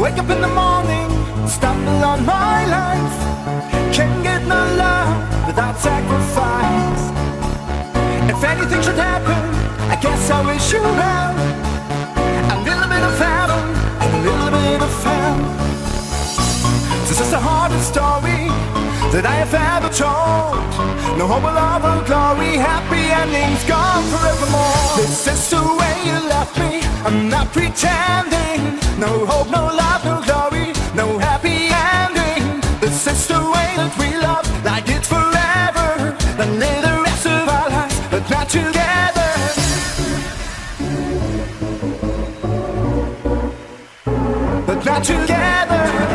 Wake up in the morning, stumble on my life. Can't get no love without sacrifice. If anything should happen, I guess I wish you well. A little bit of heaven and a little bit of hell. This is the hardest story that I have ever told. No hope of love or glory, happy endings gone forevermore. This is the way you left me, I'm not pretending. No hope, no love, no glory, no happy ending. This is the way that we love, like it's forever. Then live the rest of our lives, but not together. But not together.